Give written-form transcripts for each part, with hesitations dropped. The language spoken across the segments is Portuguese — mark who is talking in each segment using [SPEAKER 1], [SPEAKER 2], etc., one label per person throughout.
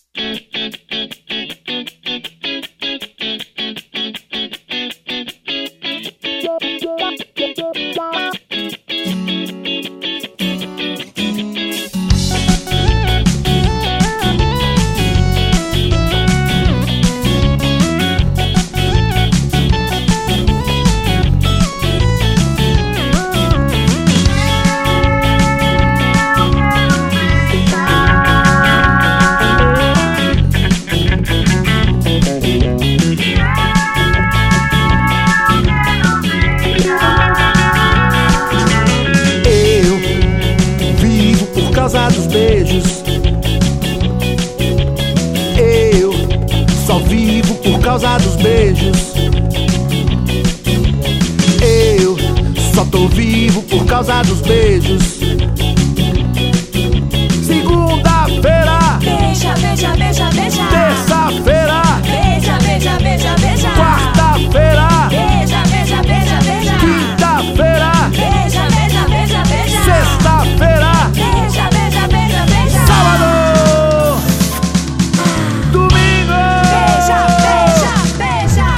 [SPEAKER 1] Dos beijos, eu só vivo por causa dos beijos. Eu só tô vivo por causa dos beijos. Segunda-feira,
[SPEAKER 2] beija, beija, beija, beija.
[SPEAKER 1] Terça-feira,
[SPEAKER 2] beija, beija, beija, beija.
[SPEAKER 1] Quarta-feira,
[SPEAKER 2] beija, beija, beija, beija.
[SPEAKER 1] Quinta-feira,
[SPEAKER 2] beija, beija, beija, beija.
[SPEAKER 1] Sexta-feira,
[SPEAKER 2] beija, beija, beija, beija.
[SPEAKER 1] sábado, domingo,
[SPEAKER 2] beija, beija, beija.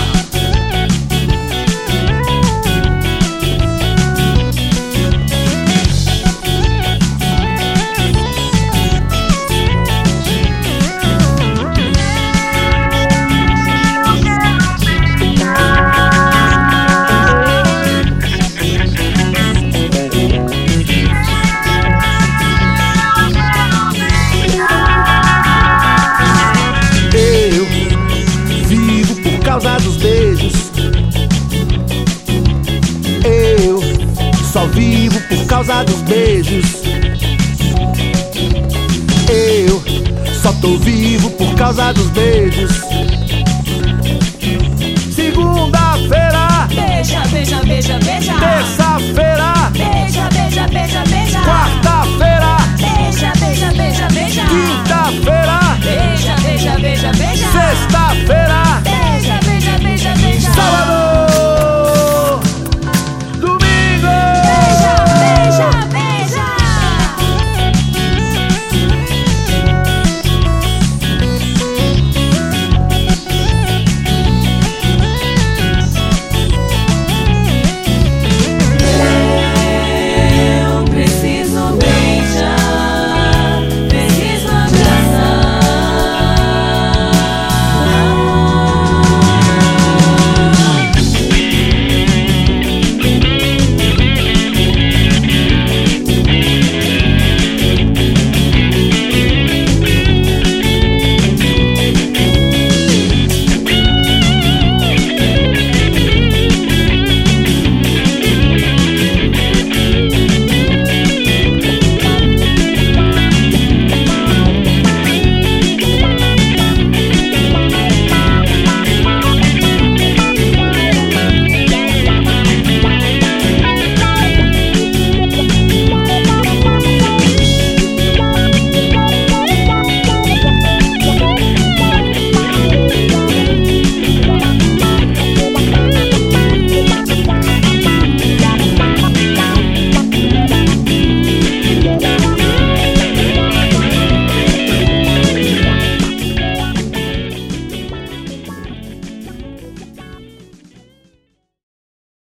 [SPEAKER 1] Por causa dos beijos, eu só vivo por causa dos beijos. Eu só tô vivo por causa dos beijos. Segunda-feira,
[SPEAKER 2] beija, beija, beija, beija.
[SPEAKER 1] terça-feira,
[SPEAKER 2] beija, beija, beija,